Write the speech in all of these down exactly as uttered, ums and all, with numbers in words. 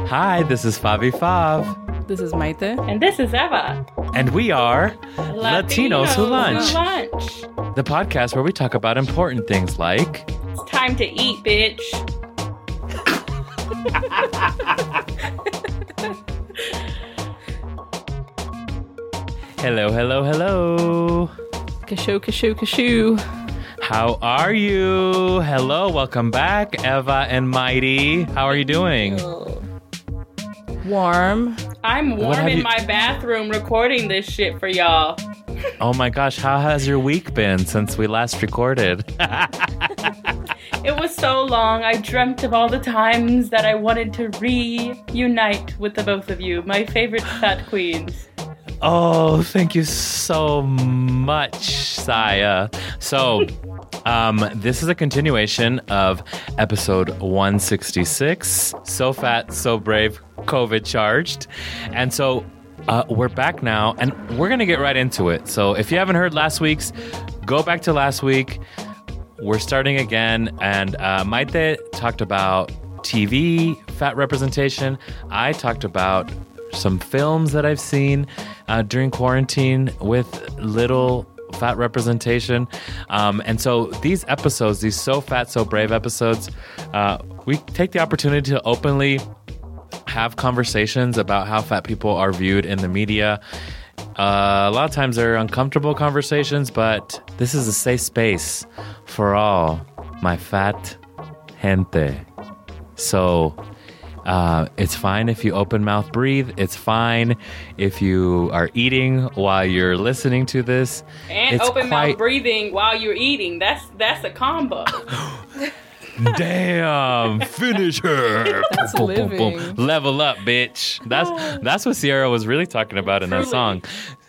Hi, this is Favi Fav. This is Maite. And this is Eva. And we are Latinos, Latinos Who Lunch. lunch. The podcast where we talk about important things like... It's time to eat, bitch. Hello, hello, hello. Kashu, kashu, kashu. How are you? Hello, welcome back, Eva and Mighty. How are you doing? Warm. I'm warm in you... my bathroom recording this shit for y'all. Oh my gosh, how has your week been since we last recorded? It was so long. I dreamt of all the times that I wanted to reunite with the both of you, my favorite fat queens. Oh, thank you so much, Saya. So, um, this is a continuation of episode one sixty-six, So Fat, So Brave, COVID Charged. And so uh, we're back now, and we're going to get right into it. So if you haven't heard last week's, go back to last week. We're starting again, and uh, Maite talked about T V, fat representation. I talked about some films that I've seen uh, during quarantine with little fat representation. Um, and so these episodes, these So Fat, So Brave episodes, uh, we take the opportunity to openly have conversations about how fat people are viewed in the media. Uh, a lot of times they're uncomfortable conversations, but this is a safe space for all my fat gente. So... Uh, it's fine if you open mouth breathe. It's fine if you are eating while you're listening to this. And it's open quite... mouth breathing while you're eating. That's that's a combo. Damn, finish her. That's boom, living. boom, boom. Level up, bitch. That's that's what Sierra was really talking about in that song.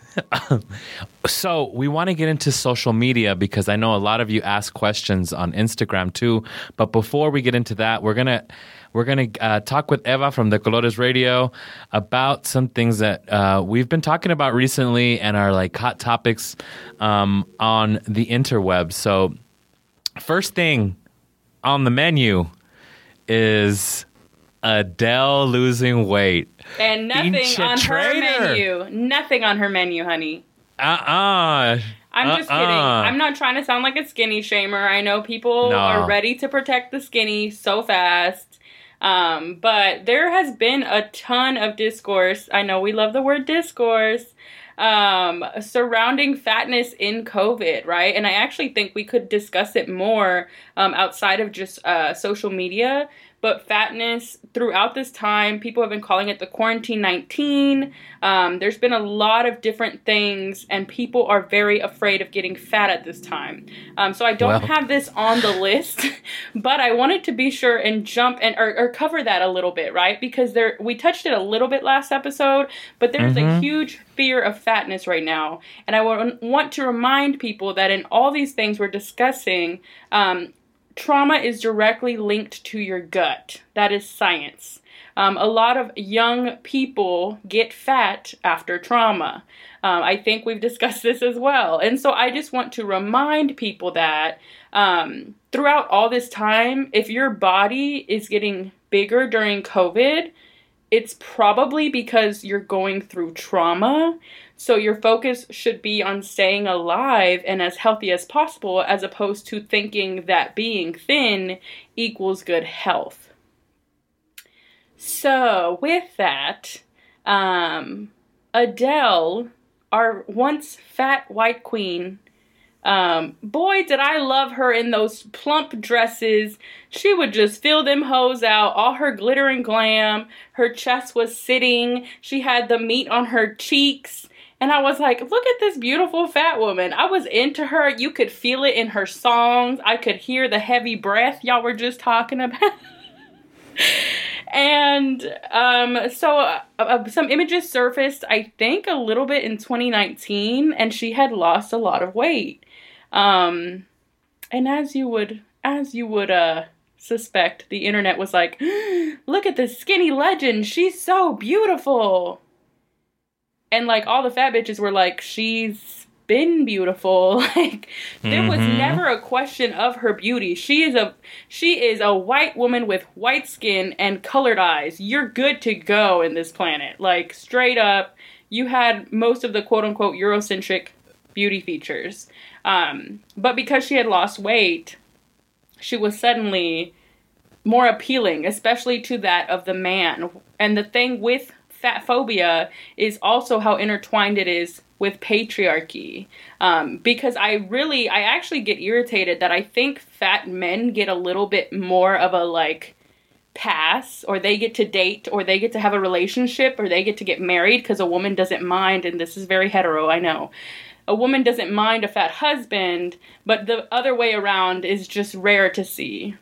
So we want to get into social media because I know a lot of you ask questions on Instagram too. But before we get into that, we're gonna we're gonna uh, talk with Eva from the Colores Radio about some things that uh, we've been talking about recently and are like hot topics um, on the interwebs. So first thing on the menu is Adele losing weight. And nothing Pinche on traitor. her menu. Nothing on her menu, honey. Uh-uh. I'm just uh-uh. kidding. I'm not trying to sound like a skinny shamer. I know people No. are ready to protect the skinny so fast. Um, but there has been a ton of discourse. I know we love the word discourse. Um, surrounding fatness in COVID, right? And I actually think we could discuss it more um, outside of just uh, social media. But fatness throughout this time, people have been calling it the quarantine nineteen. Um, there's been a lot of different things, and people are very afraid of getting fat at this time. Um, so I don't Well. have this on the list, but I wanted to be sure and jump and or, or cover that a little bit, right? Because there we touched it a little bit last episode, but there's Mm-hmm. a huge fear of fatness right now, and I want want to remind people that in all these things we're discussing. Um, Trauma is directly linked to your gut. That is science. Um, a lot of young people get fat after trauma. Um, I think we've discussed this as well. And so I just want to remind people that um, throughout all this time, if your body is getting bigger during COVID, it's probably because you're going through trauma. So your focus should be on staying alive and as healthy as possible, as opposed to thinking that being thin equals good health. So with that, um, Adele, our once fat white queen, Um, boy, did I love her in those plump dresses. She would just fill them hoes out, all her glitter and glam. Her chest was sitting. She had the meat on her cheeks. And I was like, look at this beautiful fat woman. I was into her. You could feel it in her songs. I could hear the heavy breath y'all were just talking about. And um, so uh, uh, some images surfaced, I think, a little bit in twenty nineteen, and she had lost a lot of weight. Um, and as you would, as you would uh, suspect, the internet was like, look at this skinny legend. She's so beautiful. And like all the fat bitches were like, she's been beautiful. Like, there was Mhm. never a question of her beauty. She is a she is a white woman with white skin and colored eyes. You're good to go in this planet. Like, straight up, you had most of the quote-unquote Eurocentric beauty features. Um, but because she had lost weight, she was suddenly more appealing, especially to that of the man. And the thing with fat phobia is also how intertwined it is with patriarchy. Um, because I really, I actually get irritated that I think fat men get a little bit more of a, like, pass, or they get to date, or they get to have a relationship, or they get to get married because a woman doesn't mind, and this is very hetero, I know. A woman doesn't mind a fat husband, but the other way around is just rare to see.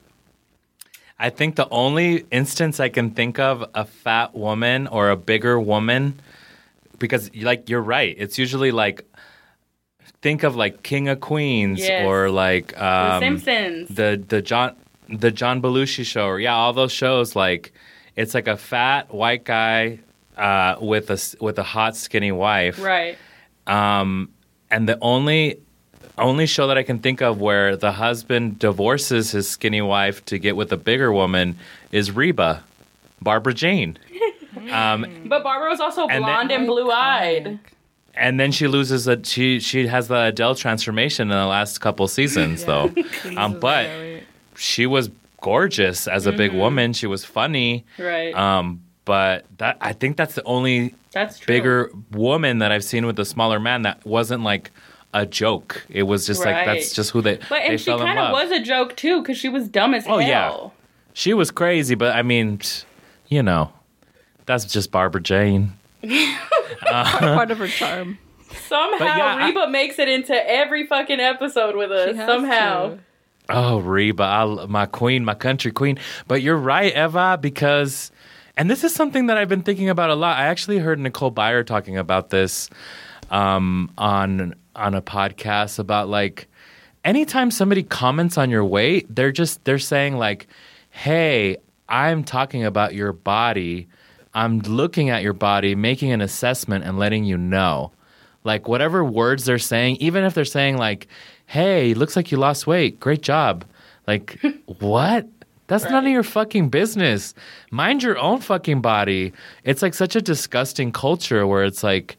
I think the only instance I can think of a fat woman or a bigger woman, because, like, you're right. It's usually, like, think of, like, King of Queens Yes. or, like, um, The Simpsons. the the John the John Belushi show, or yeah, all those shows. Like, it's like a fat white guy uh, with a with a hot skinny wife, Right. Um, and the only only show that I can think of where the husband divorces his skinny wife to get with a bigger woman is Reba, Barbara Jane. um, But Barbara was also And blonde then- and blue-eyed. and then she loses a she she has the Adele transformation in the last couple seasons though. Um, but she was gorgeous as a big woman. She was funny. Right. Um, but that I think that's the only That's true. bigger woman that I've seen with a smaller man that wasn't like a joke. It was just like Right. that's just who they But and they she fell in kind of love. was a joke too, because she was dumb as Oh, hell. yeah. She was crazy, but I mean, psh, you know, that's just Barbara Jane. Part of her charm. Somehow But yeah, I- Reba makes it into every fucking episode with us. She has Somehow. to. Oh, Reba, I, my queen, my country queen. But you're right, Eva, because, and this is something that I've been thinking about a lot. I actually heard Nicole Byer talking about this um, on on a podcast about like, anytime somebody comments on your weight, they're just they're saying like, "Hey, I'm talking about your body. I'm looking at your body, making an assessment, and letting you know." Like whatever words they're saying, even if they're saying like, "Hey, looks like you lost weight. Great job." Like, what? That's none of your fucking business. Mind your own fucking body. It's like such a disgusting culture where it's like,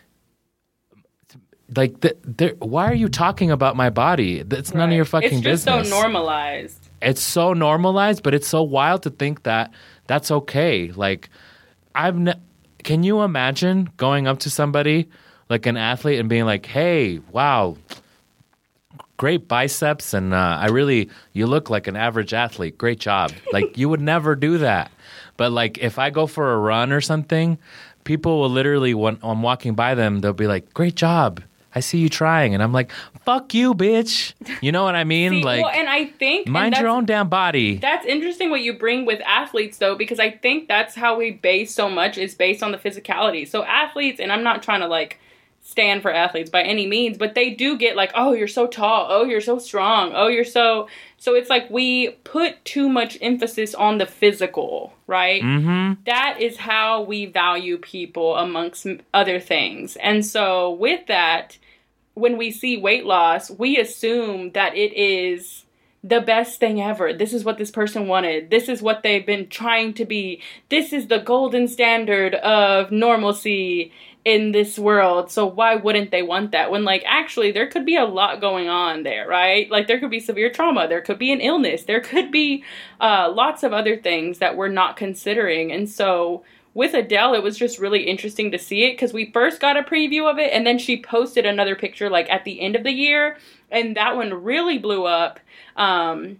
like, the, the, why are you talking about my body? That's none of your fucking It's just business. so normalized. It's so normalized, but it's so wild to think that that's okay. Like, I've ne- can you imagine going up to somebody like an athlete and being like, "Hey, wow, great biceps, and uh, I really, you look like an average athlete. Great job." Like, you would never do that. But like, if I go for a run or something, people will literally, when I'm walking by them, they'll be like, "Great job. I see you trying." And I'm like, "Fuck you, bitch." You know what I mean? See, like, well, and I think and mind your that's- own damn body. That's interesting what you bring with athletes, though, because I think that's how we base so much is based on the physicality. So athletes, and I'm not trying to, like, stand for athletes by any means, but they do get, like, "Oh, you're so tall. Oh, you're so strong. Oh, you're so..." So it's like we put too much emphasis on the physical, right? Mm-hmm. That is how we value people amongst m- other things. And so with that, when we see weight loss, we assume that it is the best thing ever. This is what this person wanted. This is what they've been trying to be. This is the golden standard of normalcy in this world. So why wouldn't they want that? When, like, actually there could be a lot going on there, right? Like, there could be severe trauma. There could be an illness. There could be uh, lots of other things that we're not considering. And so with Adele, it was just really interesting to see it because we first got a preview of it and then she posted another picture like at the end of the year, and that one really blew up. Um,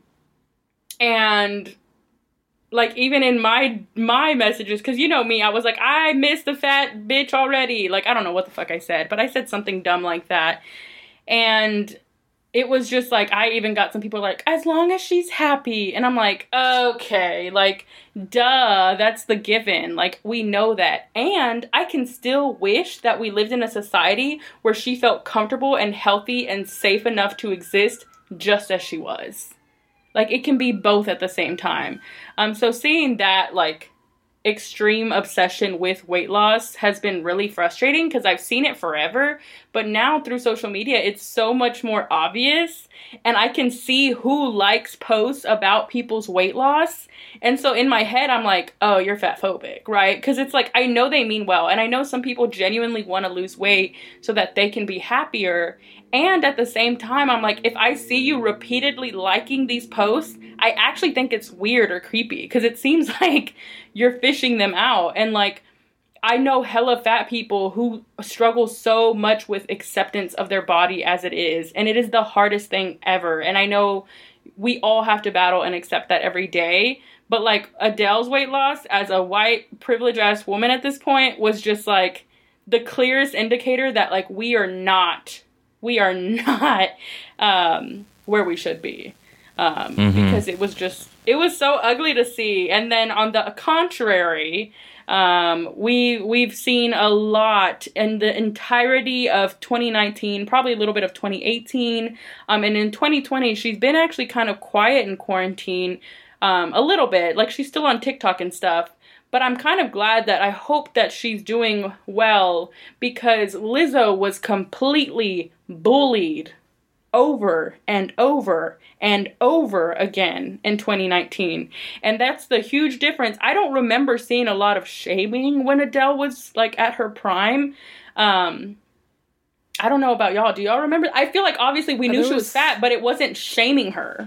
and like even in my my messages, because you know me, I was like, I miss the fat bitch already. Like, I don't know what the fuck I said, but I said something dumb like that. And it was just like, I even got some people like, as long as she's happy. And I'm like, okay, like, duh, that's the given. Like, we know that. And I can still wish that we lived in a society where she felt comfortable and healthy and safe enough to exist just as she was. Like, it can be both at the same time. Um, so seeing that, like, extreme obsession with weight loss has been really frustrating because I've seen it forever, But now through social media, it's so much more obvious, and I can see who likes posts about people's weight loss. And so in my head, I'm like, oh, you're fat phobic, right? Because it's like, I know they mean well, and I know some people genuinely want to lose weight so that they can be happier. And at the same time, I'm like, if I see you repeatedly liking these posts, I actually think it's weird or creepy, because it seems like you're fishing them out. And like, I know hella fat people who struggle so much with acceptance of their body as it is. And it is the hardest thing ever. And I know we all have to battle and accept that every day. But like Adele's weight loss as a white privileged ass woman at this point was just like the clearest indicator that like we are not, we are not um, where we should be. Um, mm-hmm. Because it was just, it was so ugly to see. And then on the contrary, Um, we, we've seen a lot in the entirety of twenty nineteen, probably a little bit of twenty eighteen. Um, and in twenty twenty, she's been actually kind of quiet in quarantine, um, a little bit. Like, she's still on TikTok and stuff. But I'm kind of glad that I hope that she's doing well, because Lizzo was completely bullied over and over and over again in twenty nineteen. And that's the huge difference. I don't remember seeing a lot of shaming when Adele was like at her prime. Um, I don't know about y'all. Do y'all remember? I feel like obviously we knew was, she was fat, but it wasn't shaming her.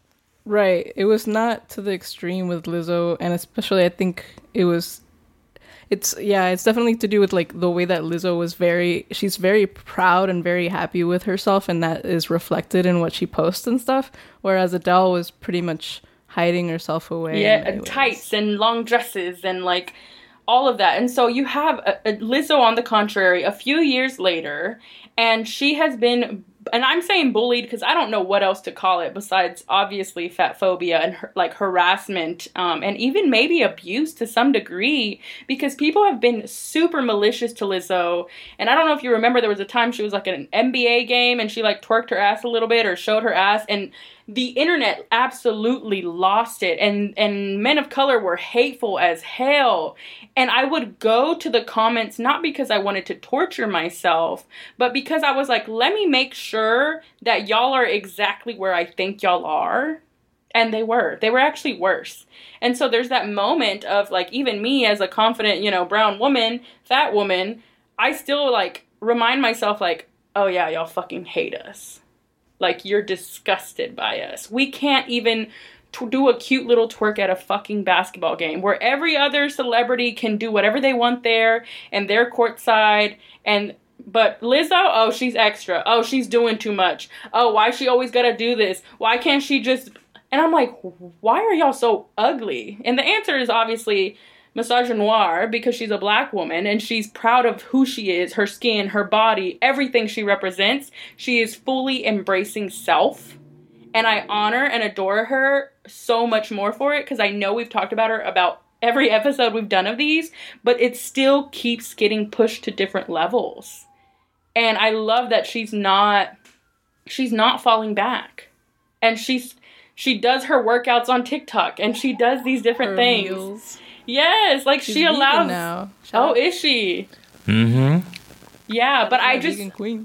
Right. It was not to the extreme with Lizzo. And especially I think it was It's, yeah, it's definitely to do with, like, the way that Lizzo was very, she's very proud and very happy with herself, and that is reflected in what she posts and stuff, whereas Adele was pretty much hiding herself away. Yeah, and tights and long dresses and, like, all of that. And so you have a, a Lizzo, on the contrary, a few years later, and she has been, and I'm saying bullied because I don't know what else to call it besides obviously fat phobia and like harassment, um, and even maybe abuse to some degree, because people have been super malicious to Lizzo. And I don't know if you remember, there was a time she was like at an N B A game and she like twerked her ass a little bit or showed her ass, and the internet absolutely lost it, and and men of color were hateful as hell. And I would go to the comments not because I wanted to torture myself, but because I was like, let me make sure that y'all are exactly where I think y'all are. And they were. They were actually worse. And so there's that moment of like, even me as a confident, you know, brown woman, fat woman, I still like remind myself like, oh yeah, y'all fucking hate us. Like, you're disgusted by us. We can't even t- do a cute little twerk at a fucking basketball game where every other celebrity can do whatever they want there and they're courtside. And but Lizzo, oh, she's extra. Oh, she's doing too much. Oh, why she always gotta do this? Why can't she just... And I'm like, why are y'all so ugly? And the answer is obviously misogynoir, because she's a black woman and she's proud of who she is, her skin, her body, everything she represents. She is fully embracing self. And I honor and adore her so much more for it, because I know we've talked about her about every episode we've done of these, but it still keeps getting pushed to different levels. And I love that she's not, she's not falling back. And she's, she does her workouts on TikTok and she does these different her things. Meals. Yes, like she's she allows. Now. Oh, is she? Mm-hmm. Yeah, but I just. Queen.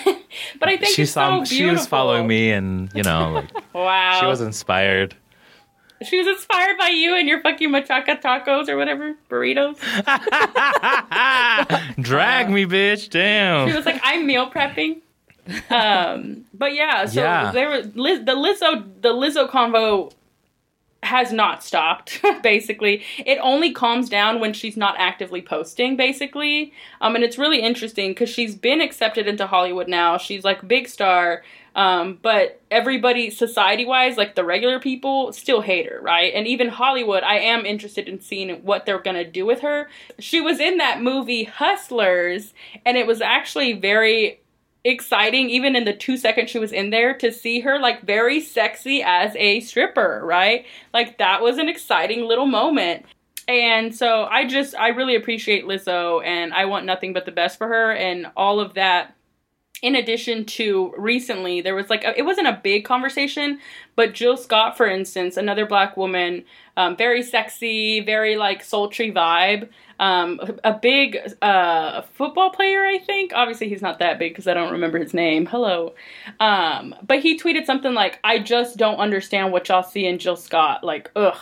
But I think she it's saw, so beautiful. She was following me, and you know, like, wow, she was inspired. She was inspired by you and your fucking machaca tacos or whatever burritos. Drag me, bitch! Damn. She was like, I'm meal prepping. Um, but yeah, so yeah. They were Liz, the Lizzo, the Lizzo convo has not stopped, basically. It only calms down when she's not actively posting, basically. Um, and it's really interesting because she's been accepted into Hollywood now. She's like big star. Um, but everybody, society-wise, like the regular people, still hate her, right? And even Hollywood, I am interested in seeing what they're gonna do with her. She was in that movie Hustlers, and it was actually very exciting, even in the two seconds she was in there, to see her like very sexy as a stripper, right? Like that was an exciting little moment. And so I just, I really appreciate Lizzo, and I want nothing but the best for her, and all of that in addition to recently, there was like, a, it wasn't a big conversation, but Jill Scott, for instance, another black woman, um, very sexy, very like sultry vibe, um, a big uh, football player, I think. Obviously, he's not that big because I don't remember his name. Hello. Um, but he tweeted something like, I just don't understand what y'all see in Jill Scott. Like, ugh.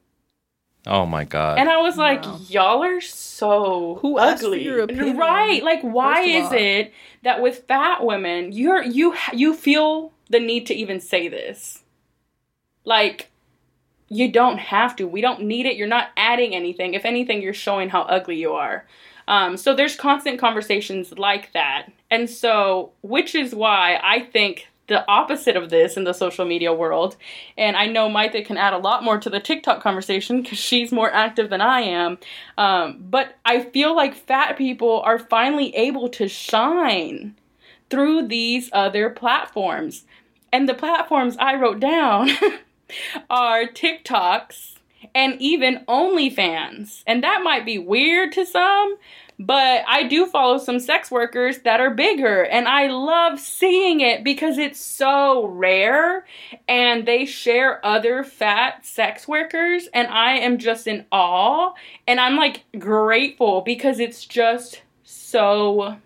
Oh my God. And I was like, Wow. y'all are so Who asked for ugly. your opinion? Right. Like, why First of is all. it that with fat women, you're, you, you feel the need to even say this? Like, you don't have to. We don't need it. You're not adding anything. If anything, you're showing how ugly you are. Um, so there's constant conversations like that. And so, which is why I think the opposite of this in the social media world, and I know Maite can add a lot more to the TikTok conversation because she's more active than I am, um, but I feel like fat people are finally able to shine through these other platforms. And the platforms I wrote down are TikToks and even OnlyFans. And that might be weird to some, but I do follow some sex workers that are bigger, and I love seeing it because it's so rare, and they share other fat sex workers, and I am just in awe, and I'm like grateful because it's just so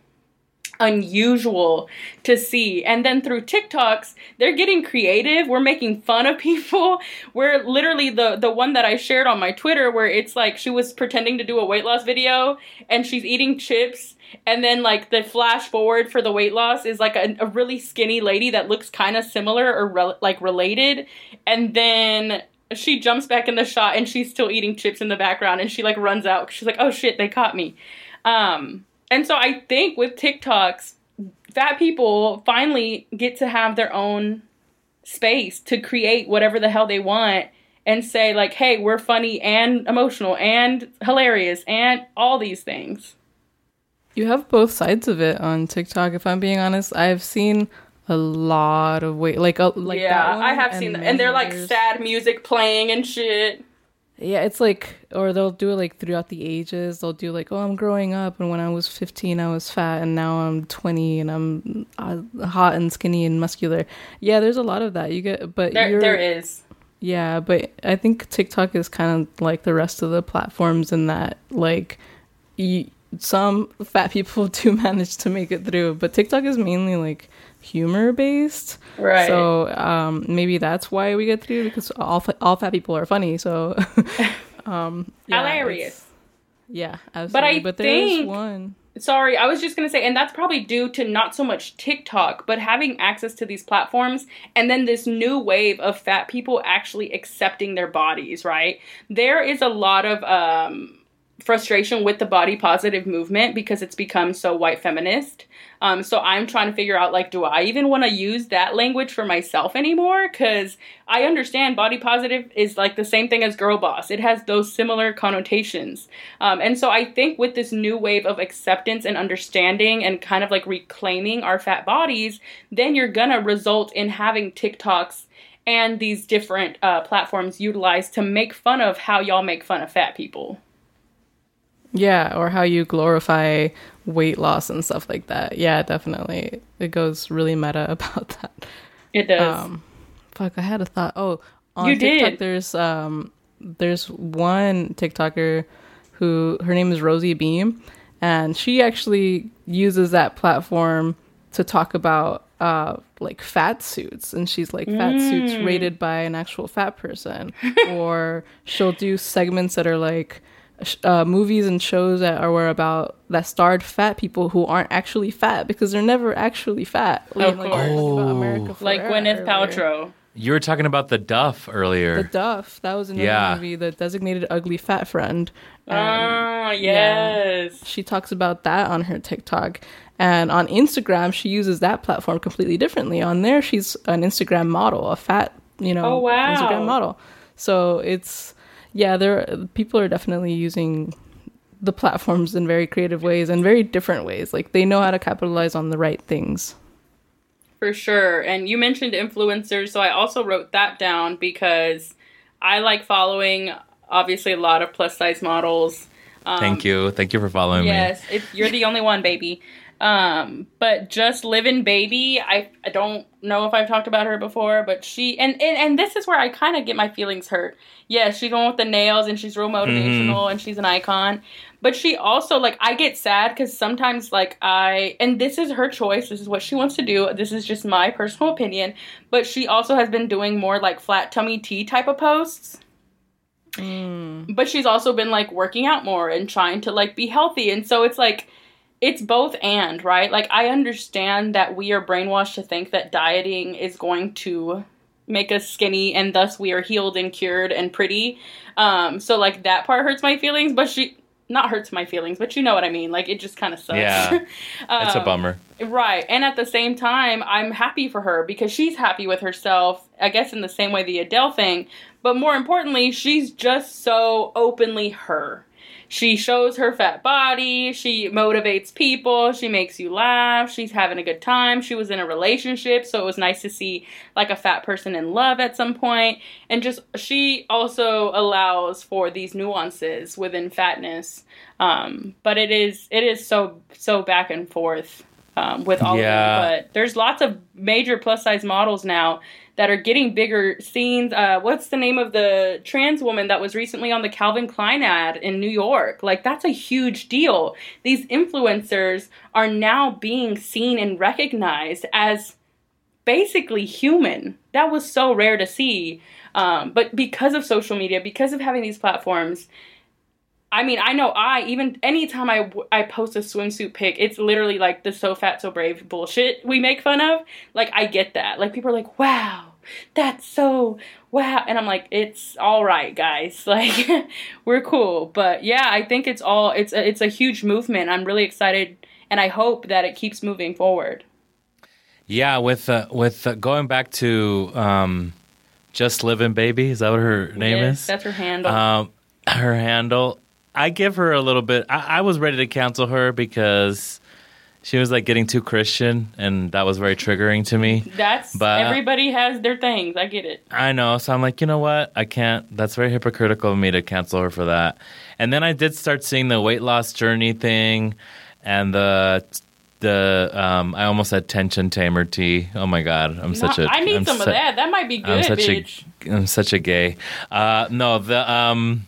unusual to see. And then through TikToks, they're getting creative. We're making fun of people. We're literally the the one that I shared on my Twitter where it's like she was pretending to do a weight loss video and she's eating chips, and then like the flash forward for the weight loss is like a, a really skinny lady that looks kind of similar or re- like related, and then she jumps back in the shot and she's still eating chips in the background, and she like runs out. She's like, oh shit, they caught me. Um And so I think with TikToks, fat people finally get to have their own space to create whatever the hell they want and say like, hey, we're funny and emotional and hilarious and all these things. You have both sides of it on TikTok, if I'm being honest. I've seen a lot of weight, like, uh, like yeah, that one, I have seen that. And they're like others. sad music playing and shit. Yeah, it's like, or they'll do it like throughout the ages. They'll do like, oh, I'm growing up, and when I was fifteen, I was fat, and now I'm twenty, and I'm uh, hot and skinny and muscular. Yeah, there's a lot of that. You get, but There, you're, there is. Yeah, but I think TikTok is kind of like the rest of the platforms in that, like, you, some fat people do manage to make it through, but TikTok is mainly like humor based, Right. So um maybe that's why we get through, because all fa- all fat people are funny, so um yeah, Hilarious. it's- yeah, absolutely. But I but there is think- one Sorry, I was just going to say, and that's probably due to not so much TikTok, but having access to these platforms, and then this new wave of fat people actually accepting their bodies, right? There is a lot of um, frustration with the body positive movement because it's become so white feminist. Um, so I'm trying to figure out, like, do I even want to use that language for myself anymore? Because I understand body positive is like the same thing as girl boss. It has those similar connotations. Um, and so I think with this new wave of acceptance and understanding and kind of like reclaiming our fat bodies, then you're gonna result in having TikToks and these different uh, platforms utilized to make fun of how y'all make fun of fat people. Yeah, or how you glorify weight loss and stuff like that. Yeah, definitely. It goes really meta about that. It does. Um, fuck, I had a thought. Oh, on You TikTok, did. there's um, there's one TikToker who her name is Rosie Beam, and she actually uses that platform to talk about uh like fat suits, and she's like fat suits Mm. rated by an actual fat person, or she'll do segments that are like sh- uh, movies and shows that are were about that starred fat people who aren't actually fat because they're never actually fat. Of like, course. talking about Oh. America like Ferrera Gwyneth earlier. Paltrow. You were talking about the Duff earlier. The Duff. That was another Yeah. movie, The Designated Ugly Fat Friend. And Ah, yes. she talks about that on her TikTok. And on Instagram, she uses that platform completely differently. On there, she's an Instagram model, a fat, you know, Oh, wow. Instagram model. So it's, yeah, there people are definitely using the platforms in very creative ways and very different ways. Like, they know how to capitalize on the right things. For sure. And you mentioned influencers, so I also wrote that down because I like following, obviously, a lot of plus size models. Um, Thank you. Thank you for following me. Yes, it, you're the only one, baby. Um, but Just Living Baby, I, I don't know if I've talked about her before, but she, and, and, and this is where I kind of get my feelings hurt. Yeah, she's going with the nails and she's real motivational mm-hmm. and she's an icon. But she also, like, I get sad because sometimes, like, I, and this is her choice. This is what she wants to do. This is just my personal opinion. But she also has been doing more, like, flat tummy tea type of posts. Mm. But she's also been, like, working out more and trying to, like, be healthy. And so it's, like, it's both and, right? Like, I understand that we are brainwashed to think that dieting is going to make us skinny and thus we are healed and cured and pretty. Um, so, like, that part hurts my feelings. But she... Not hurts my feelings, but you know what I mean. Like, it just kind of sucks. Yeah, um, it's a bummer. Right. And at the same time, I'm happy for her because she's happy with herself, I guess in the same way the Adele thing. But more importantly, she's just so openly her. She shows her fat body. She motivates people. She makes you laugh. She's having a good time. She was in a relationship, so it was nice to see like a fat person in love at some point. And just she also allows for these nuances within fatness. Um, but it is it is so so back and forth um, with all yeah. of them. But there's lots of major plus size models now that are getting bigger scenes. Uh, what's the name of the trans woman that was recently on the Calvin Klein ad in New York? Like, that's a huge deal. These influencers are now being seen and recognized as basically human. That was so rare to see. Um, but because of social media, because of having these platforms, I mean, I know I, even anytime I, I post a swimsuit pic, it's literally like the so fat, so brave bullshit we make fun of. Like, I get that. Like, people are like, wow, that's so, wow. And I'm like, it's all right, guys. Like, we're cool. But yeah, I think it's all, it's a, it's a huge movement. I'm really excited and I hope that it keeps moving forward. Yeah, with, uh, with uh, going back to um, Just Living Baby, is that what her name yes, is? That's her handle. Um, her handle. I give her a little bit. I, I was ready to cancel her because she was like getting too Christian, and that was very triggering to me. That's but, everybody has their things. I get it. I know. So I'm like, you know what? I can't. That's very hypocritical of me to cancel her for that. And then I did start seeing the weight loss journey thing, and the the um. I almost said tension tamer tea. Oh my god, I'm no, such a. I need I'm some su- of that. That might be good, I'm such bitch. A, I'm such a gay. Uh, no, the um.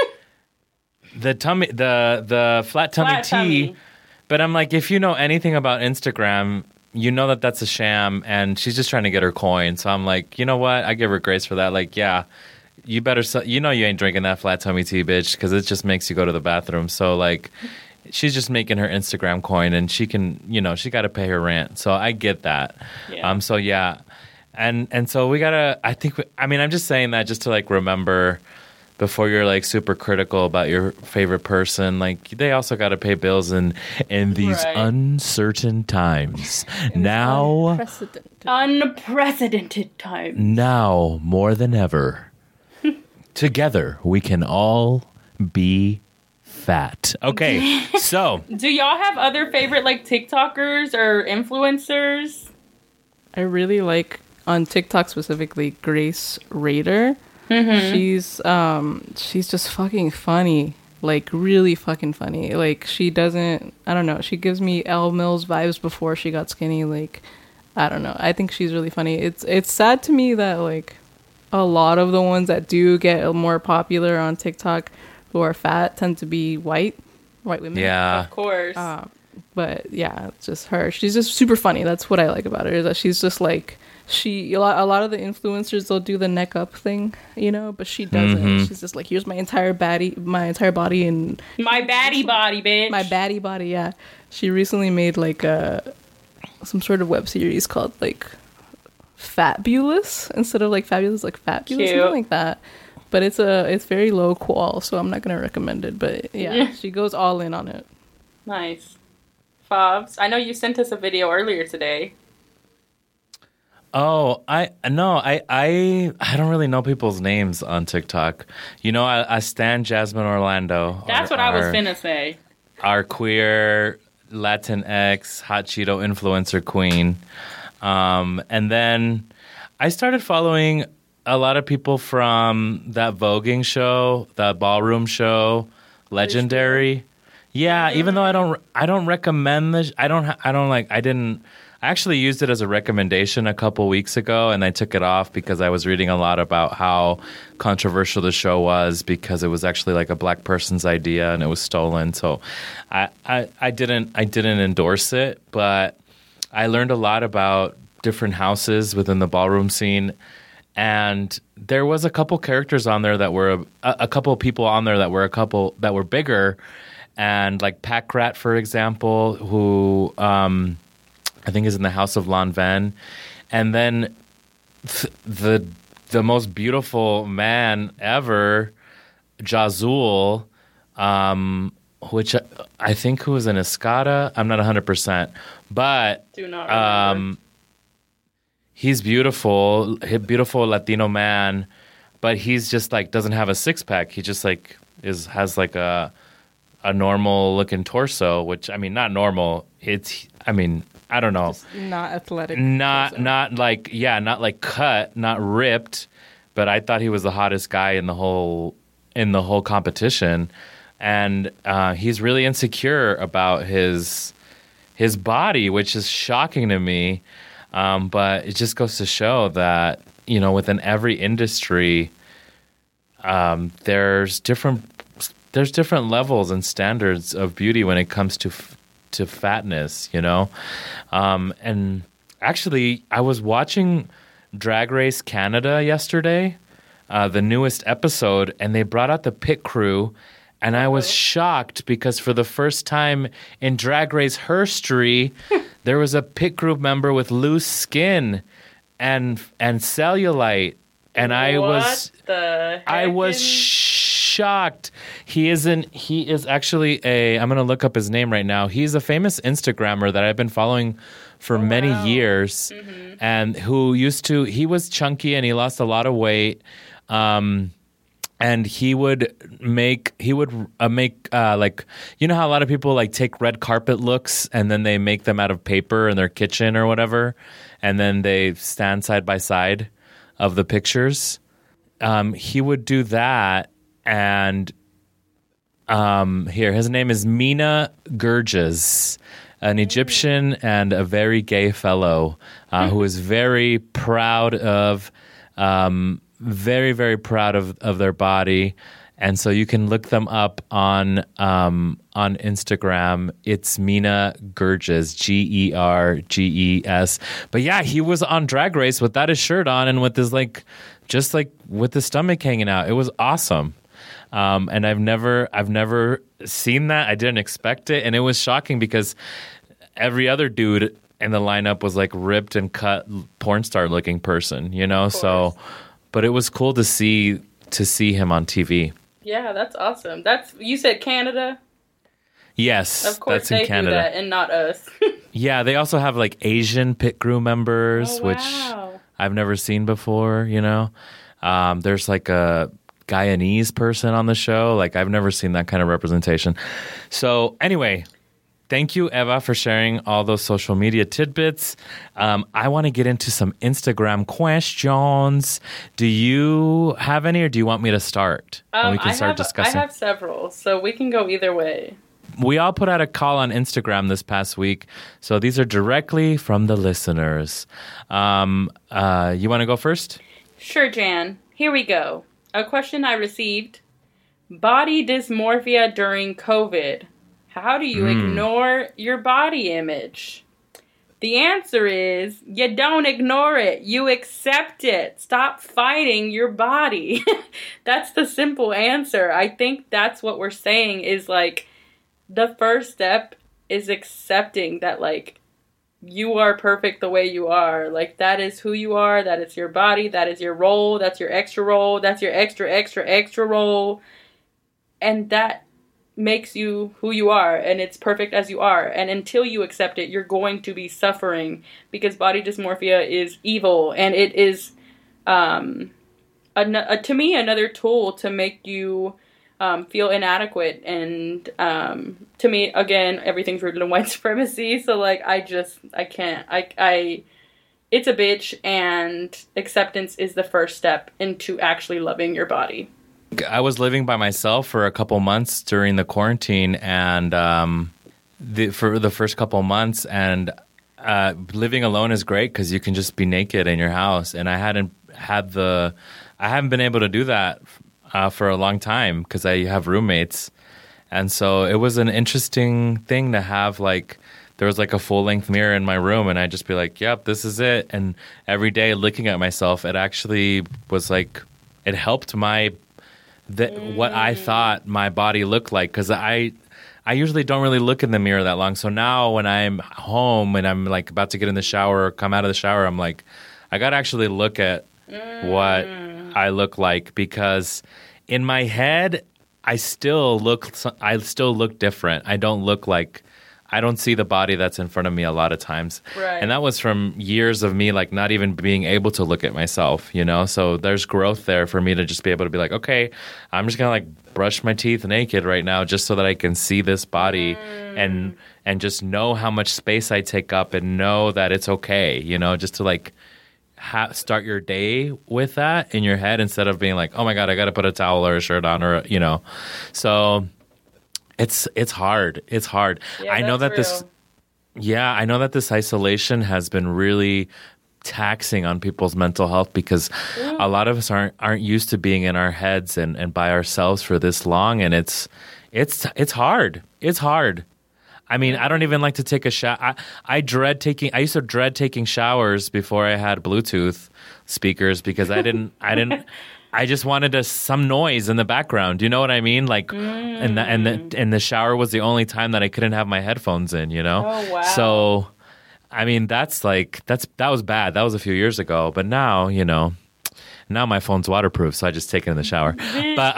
The tummy, the the flat tummy flat tea, tummy. But I'm like, if you know anything about Instagram, you know that that's a sham, and she's just trying to get her coin. So I'm like, you know what? I give her grace for that. Like, yeah, you better, you know, you ain't drinking that flat tummy tea, bitch, because it just makes you go to the bathroom. So like, she's just making her Instagram coin, and she can, you know, she got to pay her rent. So I get that. Yeah. Um. So yeah, and and so we gotta. I think. We, I mean, I'm just saying that just to like remember. Before you're like super critical about your favorite person, like they also got to pay bills in in these right. uncertain times. Now, unprecedented. unprecedented times. Now more than ever, together we can all be fat. Okay, so do y'all have other favorite like TikTokers or influencers? I really like on TikTok specifically Grace Raider. Mm-hmm. She's um she's just fucking funny, like really fucking funny. Like she doesn't, I don't know, she gives me Elle Mills vibes before she got skinny. Like I don't know, I think she's really funny. It's it's sad to me that like a lot of the ones that do get more popular on TikTok who are fat tend to be white white women. Yeah, of course. Uh, but yeah, it's just her. She's just super funny. That's what I like about her. Is that she's just like. She a lot, a lot of the influencers they'll do the neck up thing, you know, but she doesn't. Mm-hmm. She's just like, here's my entire body, my entire body, and my baddie body, bitch. My baddie body, yeah. She recently made like a some sort of web series called like Fatbulous instead of like Fabulous, like Fatbulous, something like that. But it's a it's very low qual, so I'm not gonna recommend it. But yeah, yeah. She goes all in on it. Nice, Fobs. I know you sent us a video earlier today. Oh, I no, I I I don't really know people's names on TikTok. You know, I, I stan Jasmine Orlando. That's our, what I was our, finna say. Our queer Latinx hot Cheeto influencer queen. Um, and then I started following a lot of people from that voguing show, that ballroom show, Legendary. Yeah, even though I don't, I don't recommend this. I don't, I don't like. I didn't. I actually used it as a recommendation a couple weeks ago, and I took it off because I was reading a lot about how controversial the show was because it was actually like a black person's idea and it was stolen. So, I, I, I didn't, I didn't endorse it, but I learned a lot about different houses within the ballroom scene, and there was a couple characters on there that were a, a couple of people on there that were a couple that were bigger, and like Pac Rat, for example, who. Um, I think is in the House of Lanvin. And then th- the the most beautiful man ever, Jazul, um, which I think who was in Escada. I'm not one hundred percent. But Do not um, he's beautiful, a beautiful Latino man, but he's just like doesn't have a six pack. He just like is has like a a normal looking torso, which I mean not normal. It's I mean I don't know. Just not athletic. Not torso. not like yeah, not like cut, not ripped, but I thought he was the hottest guy in the whole in the whole competition, and uh, he's really insecure about his his body, which is shocking to me. Um, but it just goes to show that you know within every industry, um, there's different there's different levels and standards of beauty when it comes to. F- to fatness, you know? Um, and actually, I was watching Drag Race Canada yesterday, uh, the newest episode, and they brought out the pit crew, and I was shocked because for the first time in Drag Race history, there was a pit crew member with loose skin and and cellulite, and I what was the I was shocked. He isn't. He is actually a. I'm going to look up his name right now. He's a famous Instagrammer that I've been following for oh, many wow. years, mm-hmm. and who used to. He was chunky and he lost a lot of weight. Um, and he would make he would uh, make uh, like you know how a lot of people like take red carpet looks and then they make them out of paper in their kitchen or whatever, and then they stand side by side of the pictures. Um, he would do that. And um, here, his name is Mina Gurges, an Egyptian and a very gay fellow uh, who is very proud of, um, very, very proud of, of their body. And so you can look them up on um, on Instagram. It's Mina Gurges, G E R G E S. But yeah, he was on Drag Race without his shirt on and with his like, just like with his stomach hanging out. It was awesome. Um, and I've never, I've never seen that. I didn't expect it, and it was shocking because every other dude in the lineup was like ripped and cut, porn star looking person, you know. So, but it was cool to see to see him on T V. Yeah, that's awesome. That's you said Canada. Yes, of course that's they in Canada. do that, and not us. Yeah, they also have like Asian pit crew members, oh, which wow. I've never seen before. You know, um, there's like a Guyanese person on the show. Like I've never seen that kind of representation. So anyway, thank you, Eva, for sharing all those social media tidbits. Um, I want to get into some Instagram questions. Do you have any, or do you want me to start? Um, and we can I start have, discussing. I have several, so we can go either way. We all put out a call on Instagram this past week, so these are directly from the listeners. Um, uh, you want to go first? Sure, Jan. Here we go. A question I received. Body dysmorphia during COVID. How do you mm. ignore your body image? The answer is you don't ignore it. You accept it. Stop fighting your body. That's the simple answer. I think that's what we're saying is like the first step is accepting that like you are perfect the way you are. Like, that is who you are. That is your body. That is your role. That's your extra role. That's your extra, extra, extra role. And that makes you who you are. And it's perfect as you are. And until you accept it, you're going to be suffering. Because body dysmorphia is evil. And it is, um, a, a, to me, another tool to make you Um, feel inadequate, and um, to me, again, everything's rooted in white supremacy. So, like, I just, I can't, I, I, it's a bitch, and acceptance is the first step into actually loving your body. I was living by myself for a couple months during the quarantine, and um, the, for the first couple months, and uh, living alone is great because you can just be naked in your house. And I hadn't had the, I haven't been able to do that uh, for a long time because I have roommates, and so it was an interesting thing to have. Like, there was like a full length mirror in my room, and I'd just be like, "Yep, this is it." And every day looking at myself, it actually was like, it helped my. That mm. what I thought my body looked like, because I I usually don't really look in the mirror that long. So now when I'm home and I'm like about to get in the shower or come out of the shower, I'm like, I got to actually look at mm. what I look like, because in my head I still look I still look different. I don't look like I don't see the body that's in front of me a lot of times. Right. And that was from years of me like not even being able to look at myself, you know? So there's growth there for me to just be able to be like, okay, I'm just going to like brush my teeth naked right now just so that I can see this body mm. and and just know how much space I take up and know that it's okay, you know, just to like ha- start your day with that in your head instead of being like, oh my God, I got to put a towel or a shirt on, or, you know. So It's it's hard. It's hard. Yeah, I know that real. this Yeah, I know that this isolation has been really taxing on people's mental health, because mm. a lot of us aren't aren't used to being in our heads and, and by ourselves for this long, and it's it's it's hard. It's hard. I mean, I don't even like to take a shower. I, I dread taking I used to dread taking showers before I had Bluetooth speakers, because I didn't I didn't I just wanted a, some noise in the background. You know what I mean? Like, mm. and the, and the, and the shower was the only time that I couldn't have my headphones in. You know? Oh wow! So, I mean, that's like that's that was bad. That was a few years ago. But now, you know, now my phone's waterproof, so I just take it in the shower. but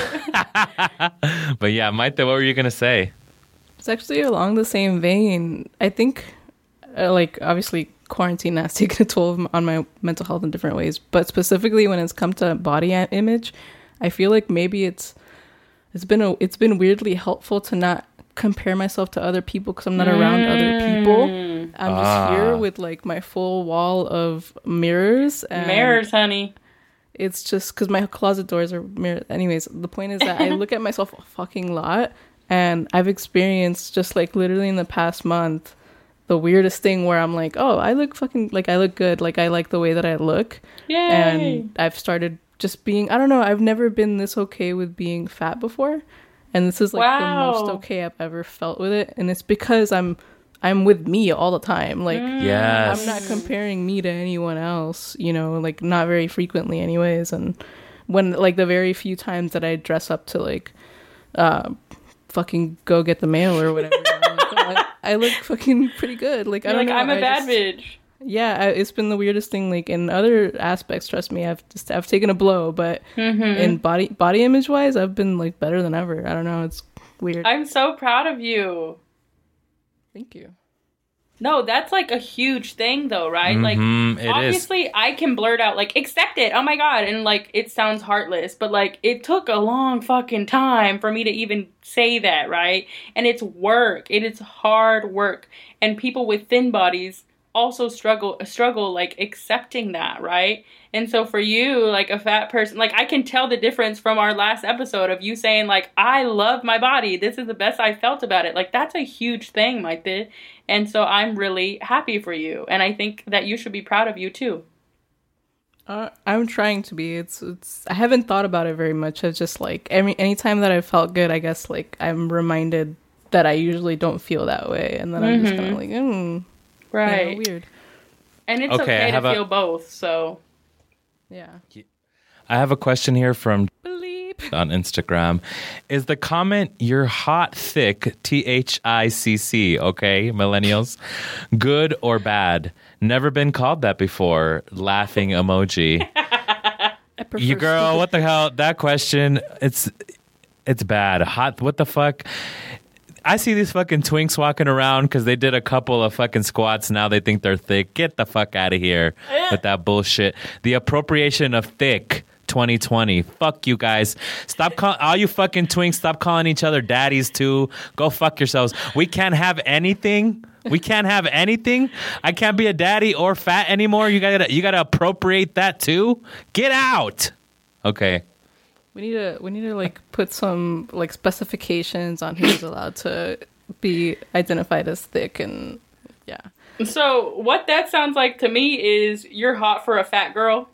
um, but yeah, Maite, what were you gonna say? It's actually along the same vein. I think, uh, like, obviously, quarantine has taken a toll on my mental health in different ways, but specifically when it's come to body image, I feel like maybe it's it's been a, it's been weirdly helpful to not compare myself to other people, because I'm not mm. around other people. I'm ah. just here with like my full wall of mirrors. And mirrors, honey. It's just because my closet doors are mirrors. Anyways, the point is that I look at myself a fucking lot, and I've experienced just like literally in the past month the weirdest thing where I'm like, oh, I look fucking, like, I look good. Like, I like the way that I look. Yay. And I've started just being, I don't know, I've never been this okay with being fat before. And this is, like, wow. the most okay I've ever felt with it. And it's because I'm, I'm with me all the time. Like, mm. yes. I'm not comparing me to anyone else, you know, like, not very frequently anyways. And when, like, the very few times that I dress up to, like, uh, fucking go get the mail or whatever, I, I look fucking pretty good. Like, You're I don't like, know. I'm a I bad just, bitch. Yeah, I, it's been the weirdest thing. Like, in other aspects, trust me, I've just I've taken a blow, but mm-hmm. in body body image wise, I've been like better than ever. I don't know. It's weird. I'm so proud of you. Thank you. No, that's like a huge thing though, right? Mm-hmm, like, obviously, is. I can blurt out like, accept it. Oh my God. And like, it sounds heartless, but like, it took a long fucking time for me to even say that, right? And it's work. It is hard work. And people with thin bodies also struggle, struggle like accepting that, right? And so for you, like a fat person, like I can tell the difference from our last episode of you saying like, I love my body. This is the best I felt about it. Like, that's a huge thing, Maite. And so I'm really happy for you. And I think that you should be proud of you too. Uh, I'm trying to be. It's, it's, I haven't thought about it very much. It's just like, every, anytime that I felt good, I guess like I'm reminded that I usually don't feel that way. And then mm-hmm. I'm just kind of like, mm, right. You know, weird. And it's okay, okay to a- feel both. So. Yeah. I have a question here from Bleep on Instagram. Is the comment, you're hot thick, T H I C C, okay, millennials, good or bad? Never been called that before. Laughing emoji. I prefer You girl, stupid. what the hell? That question, it's it's bad. Hot, what the fuck? I see these fucking twinks walking around because they did a couple of fucking squats. Now they think they're thick. Get the fuck out of here with that bullshit. The appropriation of thick twenty twenty. Fuck you guys. Stop calling all you fucking twinks. Stop calling each other daddies too. Go fuck yourselves. We can't have anything. We can't have anything. I can't be a daddy or fat anymore. You gotta you gotta appropriate that too. Get out. Okay. We need to we need to like put some like specifications on who's allowed to be identified as thick and yeah. So what that sounds like to me is you're hot for a fat girl.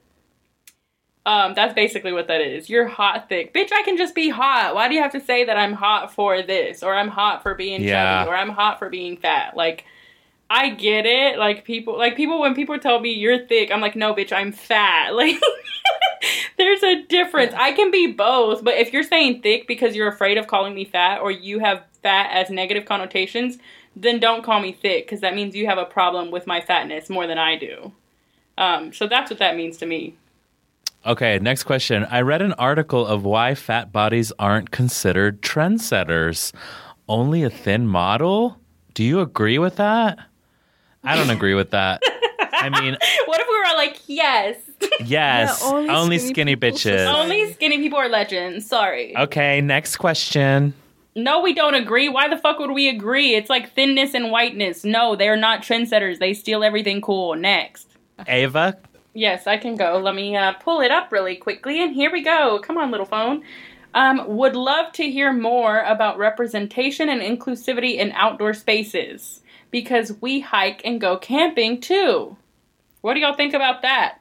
Um, that's basically what that is. You're hot thick. Bitch, I can just be hot. Why do you have to say that I'm hot for this? Or I'm hot for being Yeah. chubby? Or I'm hot for being fat? Like, I get it. Like, people, like, people, when people tell me you're thick, I'm like, no, bitch, I'm fat. Like, there's a difference. I can be both. But if you're saying thick because you're afraid of calling me fat or you have fat as negative connotations, then don't call me thick because that means you have a problem with my fatness more than I do. Um, so that's what that means to me. Okay, next question. I read an article of why fat bodies aren't considered trendsetters. Only a thin model? Do you agree with that? I don't agree with that. I mean... What if we were like, yes. Yes, Yeah, only only skinny skinny people bitches. society. Only skinny people are legends. Sorry. Okay, next question. No, we don't agree. Why the fuck would we agree? It's like thinness and whiteness. No, they're not trendsetters. They steal everything cool. Next. Ava? Yes, I can go. Let me uh, pull it up really quickly, and here we go. Come on, little phone. Um, would love to hear more about representation and inclusivity in outdoor spaces, because we hike and go camping, too. What do y'all think about that?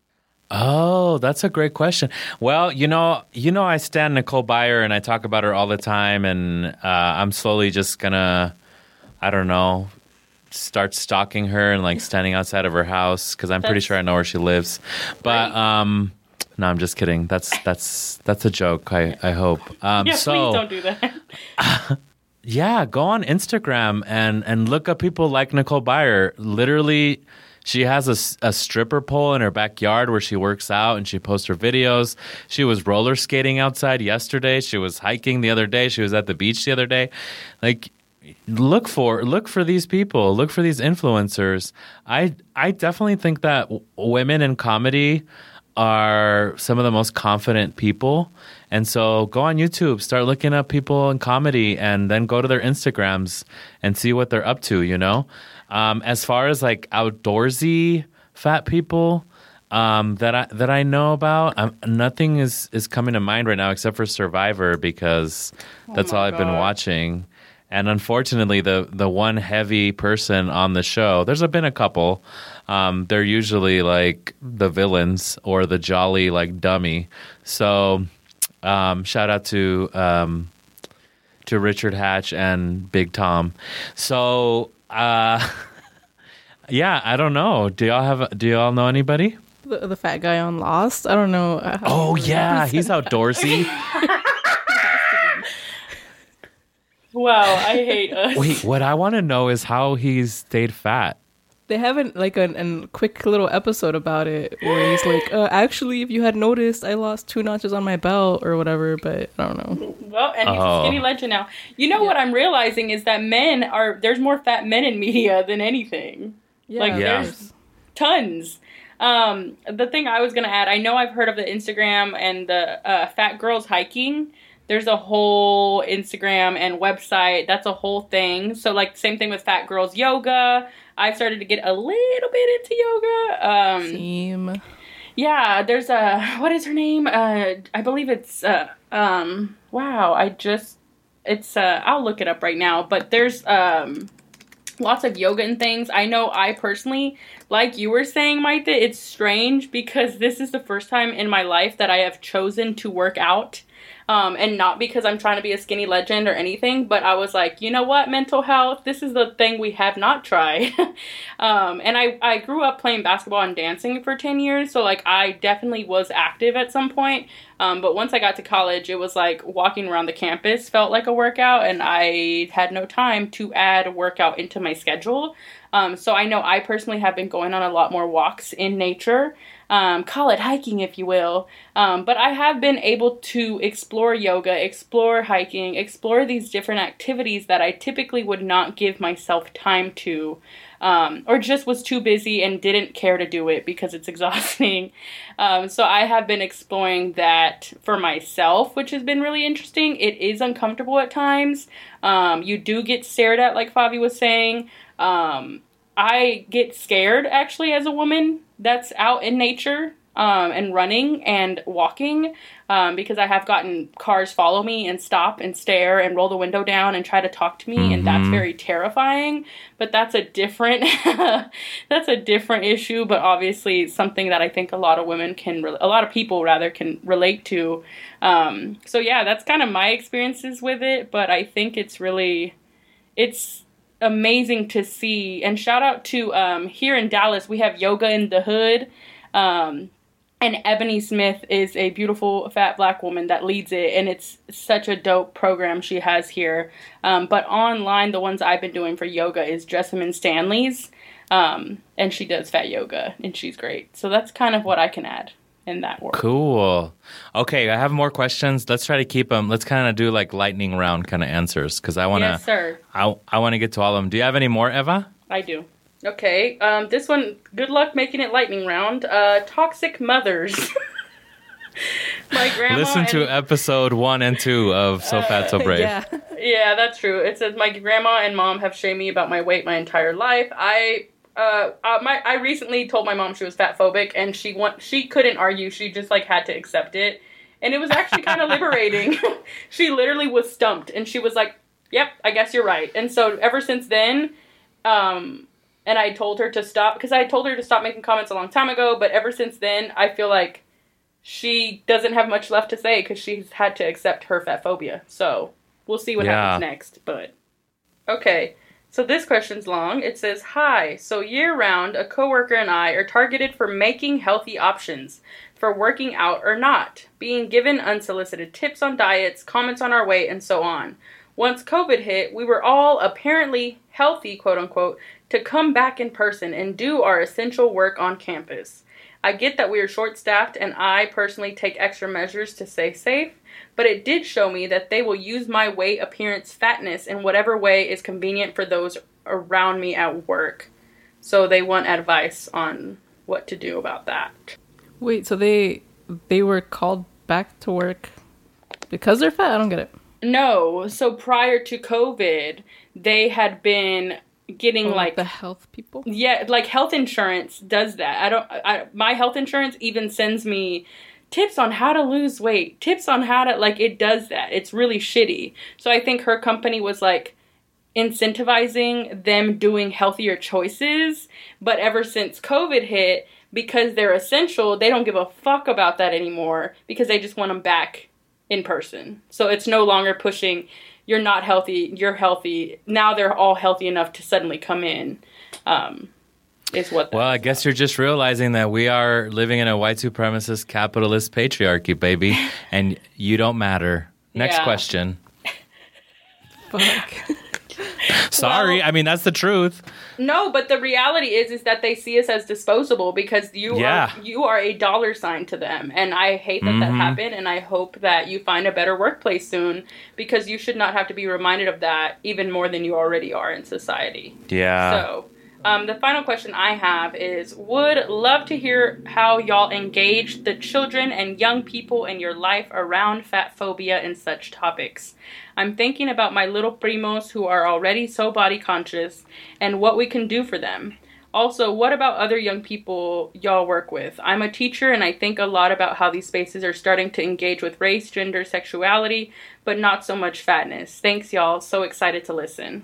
Oh, that's a great question. Well, you know, you know, I stand Nicole Byer and I talk about her all the time, and uh, I'm slowly just gonna, I don't know, start stalking her and like standing outside of her house because I'm pretty That's- sure I know where she lives. But Right. um, no, I'm just kidding. That's that's that's a joke. I I hope. Um, Yeah, so please don't do that. yeah, go on Instagram and and look up people like Nicole Byer. Literally, she has a, s- a stripper pole in her backyard where she works out and she posts her videos. She was roller skating outside yesterday. She was hiking the other day. She was at the beach the other day. Like, look for look for these people. Look for these influencers. I I definitely think that w- women in comedy are some of the most confident people. And so go on YouTube, start looking up people in comedy, and then go to their Instagrams and see what they're up to, you know? Um, as far as like outdoorsy fat people um, that I that I know about, um, nothing is, is coming to mind right now except for Survivor because that's my all I've been God. watching. And unfortunately, the the one heavy person on the show, there's been a couple. Um, they're usually like the villains or the jolly like dummy. So um, shout out to um, to Richard Hatch and Big Tom. So uh, yeah, I don't know. Do y'all have? Do y'all know anybody? The, the fat guy on Lost. I don't know. how Oh to yeah, represent he's outdoorsy. Wow, I hate us. Wait, what I want to know is how he's stayed fat. They haven't like a, a quick little episode about it where he's like, uh, actually, if you had noticed, I lost two notches on my belt or whatever. But I don't know. Well, and he's Oh. a skinny legend now. You know what I'm realizing is that men are, there's more fat men in media than anything. Yeah, Like, Yeah. there's tons. Um, the thing I was going to add, I know I've heard of the Instagram and the uh, fat girls hiking. There's a whole Instagram and website. That's a whole thing. So, like, same thing with fat girls yoga. I started to get a little bit into yoga. Um, Team. yeah, there's a, what is her name? Uh, I believe it's, uh, um, wow, I just, it's, uh, I'll look it up right now, but there's, um, lots of yoga and things. I know I personally, like you were saying, Maite, it's strange because this is the first time in my life that I have chosen to work out. Um, and not because I'm trying to be a skinny legend or anything, but I was like, you know what, mental health, this is the thing we have not tried. um, and I, I grew up playing basketball and dancing for ten years, so like I definitely was active at some point. Um, but once I got to college, it was like walking around the campus felt like a workout, and I had no time to add a workout into my schedule. Um, so I know I personally have been going on a lot more walks in nature. Um, call it hiking, if you will. Um, but I have been able to explore yoga, explore hiking, explore these different activities that I typically would not give myself time to, um, or just was too busy and didn't care to do it because it's exhausting. Um, so I have been exploring that for myself, which has been really interesting. It is uncomfortable at times. Um, you do get stared at, like Favi was saying. Um, I get scared, actually, as a woman that's out in nature. um, and running and walking, um, because I have gotten cars follow me and stop and stare and roll the window down and try to talk to me, mm-hmm. and that's very terrifying. But that's a different that's a different issue, but obviously something that I think a lot of women can, re- a lot of people rather can relate to. Um, so yeah, that's kind of my experiences with it. But I think it's really, it's amazing to see. And shout out to um, here in Dallas, we have Yoga in the Hood. Um, And Ebony Smith is a beautiful fat black woman that leads it, and it's such a dope program she has here. Um, but online, the ones I've been doing for yoga is Jessamine Stanley's, um, and she does fat yoga, and she's great. So that's kind of what I can add in that world. Cool. Okay, I have more questions. Let's try to keep them. Let's kind of do like lightning round kind of answers, because I want to. Yes, sir. I I want to get to all of them. Do you have any more, Eva? I do. Okay, um, this one, good luck making it lightning round. Uh, toxic mothers. My grandma. Listen to and, episode one and two of So Fat, So Brave. Yeah. Yeah, that's true. It says, my grandma and mom have shamed me about my weight my entire life. I, uh, uh, my, I recently told my mom she was fat phobic, and she want, she couldn't argue. She just, like, had to accept it. And it was actually kind of liberating. She literally was stumped, and she was like, yep, I guess you're right. And so ever since then, um... and I told her to stop, because I told her to stop making comments a long time ago, but ever since then, I feel like she doesn't have much left to say, because she's had to accept her fat phobia. So, we'll see what yeah. happens next, but... Okay, so this question's long. It says, hi, so year-round, a coworker and I are targeted for making healthy options, for working out or not, being given unsolicited tips on diets, comments on our weight, and so on. Once COVID hit, we were all apparently healthy, quote-unquote, to come back in person and do our essential work on campus. I get that we are short-staffed, and I personally take extra measures to stay safe, but it did show me that they will use my weight, appearance, fatness in whatever way is convenient for those around me at work. So they want advice on what to do about that. Wait, so they they were called back to work because they're fat? I don't get it. No, so prior to COVID, they had been getting oh, like the health people. Yeah, like health insurance does that. I don't. I, my health insurance even sends me tips on how to lose weight, tips on how to like. It does that. It's really shitty. So I think her company was like incentivizing them doing healthier choices. But ever since COVID hit, because they're essential, they don't give a fuck about that anymore, because they just want them back in person. So it's no longer pushing, you're not healthy, you're healthy. Now they're all healthy enough to suddenly come in, um, is what Well, I guess you're just realizing that we are living in a white supremacist capitalist patriarchy, baby, and you don't matter. Next Yeah. question. Fuck. Sorry, Well, I mean, that's the truth. No, but the reality is is that they see us as disposable, because you Yeah. are you are a dollar sign to them. And I hate that Mm-hmm. that happened, and I hope that you find a better workplace soon, because you should not have to be reminded of that even more than you already are in society. Yeah. So, um, the final question I have is, would love to hear how y'all engage the children and young people in your life around fat phobia and such topics. I'm thinking about my little primos who are already so body conscious and what we can do for them. Also, what about other young people y'all work with? I'm a teacher, and I think a lot about how these spaces are starting to engage with race, gender, sexuality, but not so much fatness. Thanks, y'all. So excited to listen.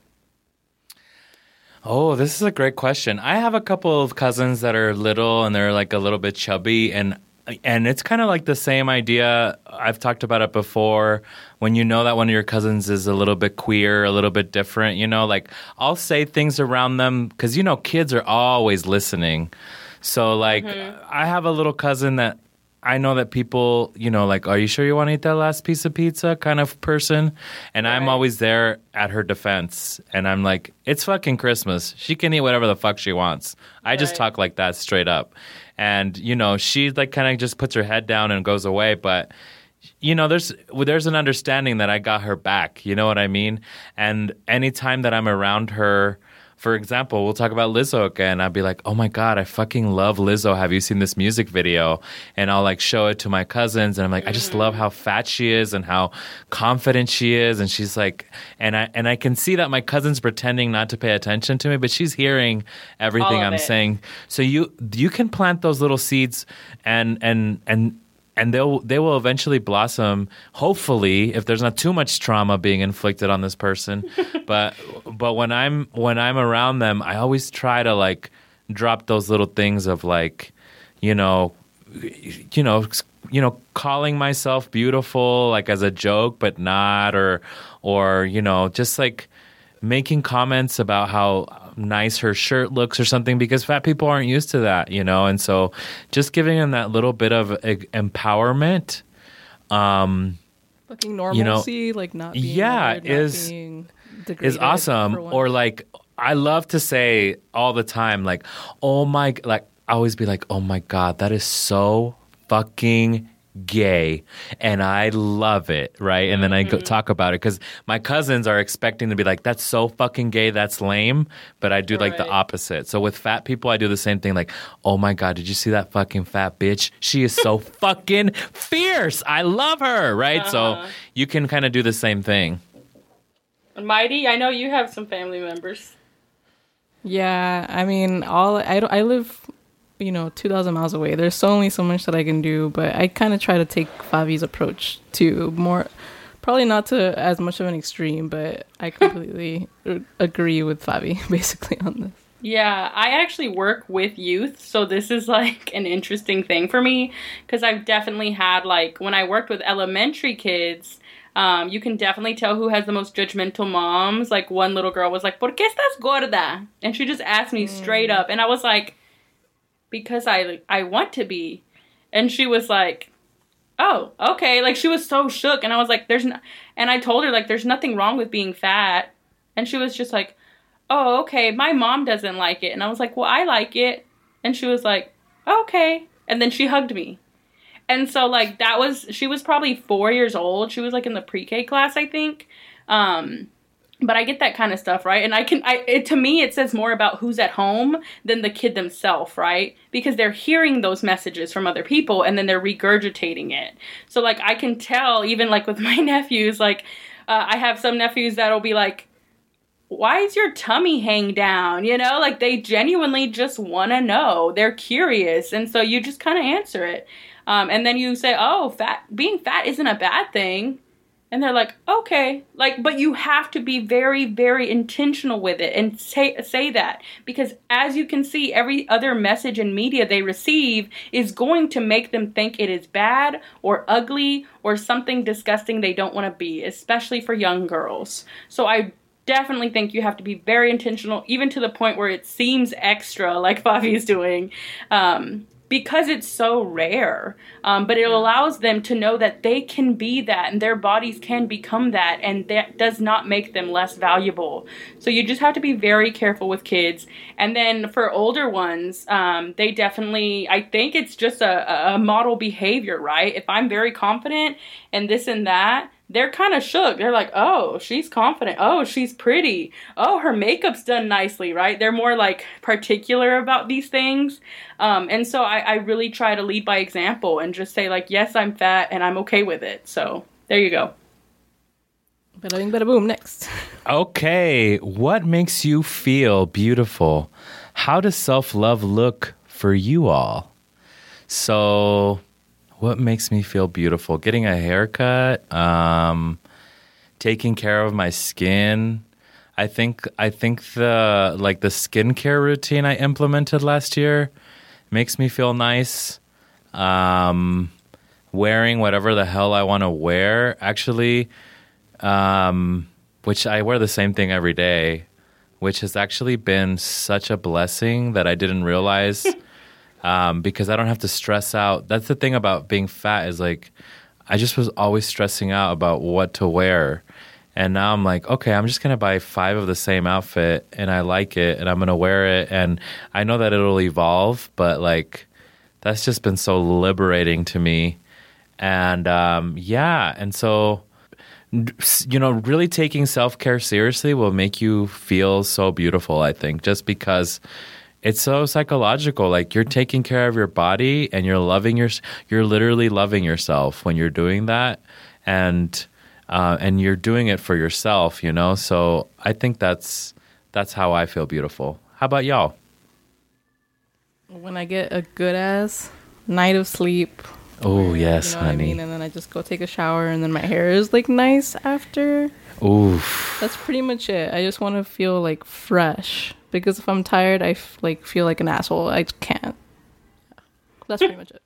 Oh, this is a great question. I have a couple of cousins that are little and they're like a little bit chubby, and and it's kind of like the same idea. I've talked about it before. When you know that one of your cousins is a little bit queer, a little bit different, you know, like I'll say things around them because, you know, kids are always listening. So like mm-hmm. I have a little cousin that I know that people, you know, like, are you sure you want to eat that last piece of pizza kind of person? And right. I'm always there at her defense. And I'm like, it's fucking Christmas. She can eat whatever the fuck she wants. I right. just talk like that straight up. And, you know, she like kind of just puts her head down and goes away. But, you know, there's there's an understanding that I got her back. You know what I mean? And anytime that I'm around her, for example, we'll talk about Lizzo again. I'll be like, oh my God, I fucking love Lizzo. Have you seen this music video? And I'll like show it to my cousins. And I'm like, mm-hmm. I just love how fat she is and how confident she is. And she's like, and I, and I can see that my cousin's pretending not to pay attention to me, but she's hearing everything I'm it. saying. So you, you can plant those little seeds and, and, and, And they'll they will eventually blossom. Hopefully, if there's not too much trauma being inflicted on this person, but but when I'm when I'm around them, I always try to like drop those little things of like, you know, you know, you know, calling myself beautiful like as a joke, but not, or or you know, just like making comments about how nice her shirt looks or something, because fat people aren't used to that, you know? And so just giving them that little bit of uh, empowerment. Um, Fucking normalcy, you know, like not being yeah, weird, is, not being is awesome. Or like, I love to say all the time, like, oh my, like, I always be like, oh my God, that is so fucking gay, and I love it, right? And then I go talk about it because my cousins are expecting to be like, that's so fucking gay, that's lame, but I do like right. the opposite. So with fat people, I do the same thing, like, oh my God, did you see that fucking fat bitch? She is so fucking fierce. I love her, right? Uh-huh. So you can kind of do the same thing. Mighty, I know you have some family members. Yeah, I mean, all I, I live, you know, two thousand miles away. There's so only so much that I can do, but I kind of try to take Favi's approach to more, probably not to as much of an extreme, but I completely agree with Favi basically on this. Yeah, I actually work with youth, so this is like an interesting thing for me because I've definitely had, like, when I worked with elementary kids, um, you can definitely tell who has the most judgmental moms. Like, one little girl was like, ¿Por qué estás gorda? And she just asked me mm. straight up, and I was like, because I I want to be. And she was like, oh, okay. Like, she was so shook. And I was like, there's no, and I told her, like, there's nothing wrong with being fat. And she was just like, oh, okay. My mom doesn't like it. And I was like, well, I like it. And she was like, okay. And then she hugged me. And so, like, that was, she was probably four years old. She was, like, in the pre-K class, I think. Um, But I get that kind of stuff, right? And I can, I it, to me, it says more about who's at home than the kid themselves, right? Because they're hearing those messages from other people and then they're regurgitating it. So, like, I can tell, even, like, with my nephews, like, uh, I have some nephews that'll be like, why is your tummy hang down? You know, like, they genuinely just want to know. They're curious. And so you just kind of answer it. Um, and then you say, oh, fat, being fat isn't a bad thing. And they're like, okay, like, but you have to be very, very intentional with it and say say that. Because as you can see, every other message and media they receive is going to make them think it is bad or ugly or something disgusting they don't want to be, especially for young girls. So I definitely think you have to be very intentional, even to the point where it seems extra, like Favi is doing, um, because it's so rare. Um, but it allows them to know that they can be that and their bodies can become that, and that does not make them less valuable. So you just have to be very careful with kids. And then for older ones, um, they definitely, I think it's just a, a model behavior, right? If I'm very confident and this and that, they're kind of shook. They're like, oh, she's confident. Oh, she's pretty. Oh, her makeup's done nicely, right? They're more like particular about these things. Um, and so I, I really try to lead by example and just say, like, yes, I'm fat and I'm okay with it. So there you go. Bada bing, bada boom. Next. Okay. What makes you feel beautiful? How does self-love look for you all? So... what makes me feel beautiful? Getting a haircut, um, taking care of my skin. I think I think the like the skincare routine I implemented last year makes me feel nice. Um, wearing whatever the hell I want to wear, actually, um, which I wear the same thing every day, which has actually been such a blessing that I didn't realize. Um, because I don't have to stress out. That's the thing about being fat is, like, I just was always stressing out about what to wear. And now I'm like, okay, I'm just going to buy five of the same outfit and I like it and I'm going to wear it. And I know that it'll evolve, but, like, that's just been so liberating to me. And, um, yeah, and so you know, really taking self-care seriously will make you feel so beautiful, I think, just because it's so psychological. Like you're taking care of your body and you're loving your, you're literally loving yourself when you're doing that. And, uh, and you're doing it for yourself, you know? So I think that's, that's how I feel beautiful. How about y'all? When I get a good ass night of sleep. Oh, yes, you know honey. What I mean? And then I just go take a shower and then my hair is like nice after. Oof. That's pretty much it. I just want to feel like fresh because if I'm tired, I f- like feel like an asshole. I just can't. That's pretty much it.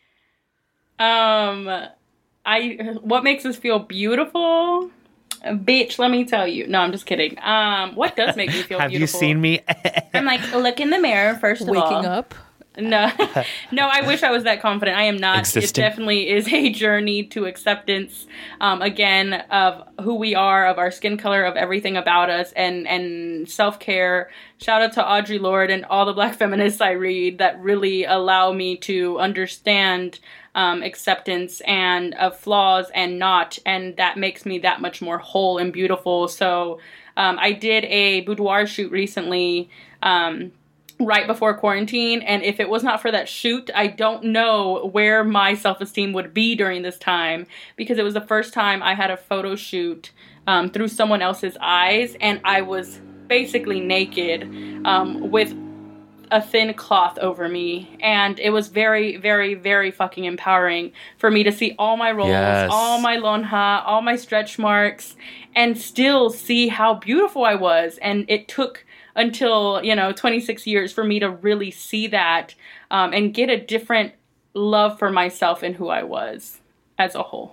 Um, I what makes us feel beautiful? Bitch, let me tell you. No, I'm just kidding. Um, what does make me feel Have beautiful? you seen me? I'm like, look in the mirror first of all. Waking up. No, no, I wish I was that confident. I am not. Existing. It definitely is a journey to acceptance, um, again, of who we are, of our skin color, of everything about us, and, and self-care. Shout out to Audre Lorde and all the Black feminists I read that really allow me to understand um, acceptance and of flaws and not, and that makes me that much more whole and beautiful. So um, I did a boudoir shoot recently, um, right before quarantine, and if it was not for that shoot, I don't know where my self-esteem would be during this time, because it was the first time I had a photo shoot um, through someone else's eyes, and I was basically naked um, with a thin cloth over me, and it was very, very, very fucking empowering for me to see all my rolls, Yes. all my lonja, all my stretch marks, and still see how beautiful I was, and it took until, you know, twenty-six years for me to really see that um, and get a different love for myself and who I was as a whole.